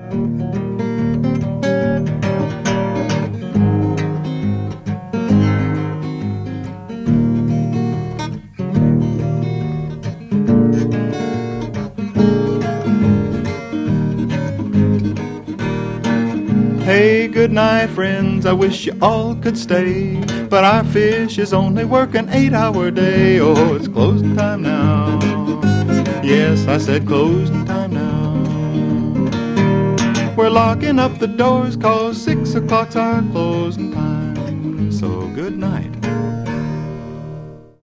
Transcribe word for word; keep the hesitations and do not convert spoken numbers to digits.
Hey, good night, friends, I wish you all could stay, but our fish is only work an eight-hour day. Oh, it's closing time now. Yes, I said closing time now. We're locking up the doors 'cause six o'clock's our closing time. So good night.